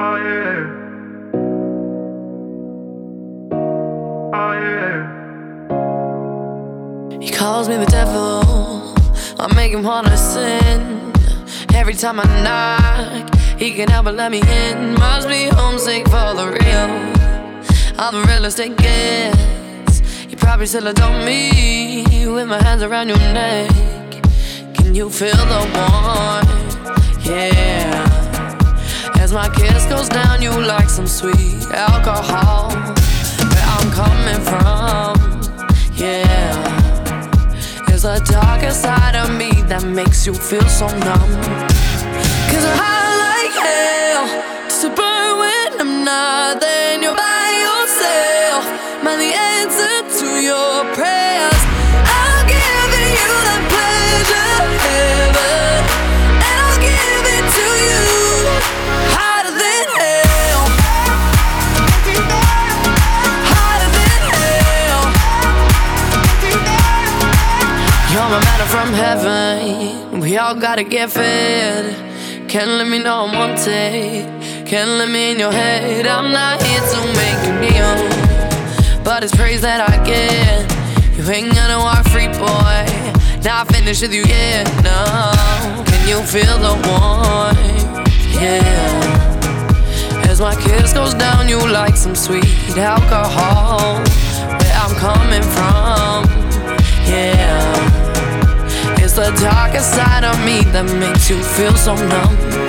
Oh yeah. Oh yeah. He calls me the devil, I make him wanna sin. Every time I knock, he can't help but let me in. Must be homesick for the real. I'm the realest it gets. You probably still adore me with my hands around your neck. Can you feel the warmth? Yeah. As my kiss goes down, you like some sweet alcohol. Where I'm coming from, yeah. There's a darker side of me that makes you feel so numb. Cause I'm high like hell, just to burn when I'm not. Then you're by yourself, man, the answer to your prayers. I'll give you that pleasure, heaven, and I'll give it to you, hotter than hell, hotter than hell. You're my manna from heaven, we all gotta get fed. Can't let me know I'm wanted, can't let me in your head. I'm not here to make you kneel, but it's praise that I get. You ain't gonna walk free, boy, not finished with you yet, no. Can you feel the warmth? Yeah. As my kiss goes down, you like some sweet alcohol. Where I'm coming from, yeah. It's the darker side of me that makes you feel so numb.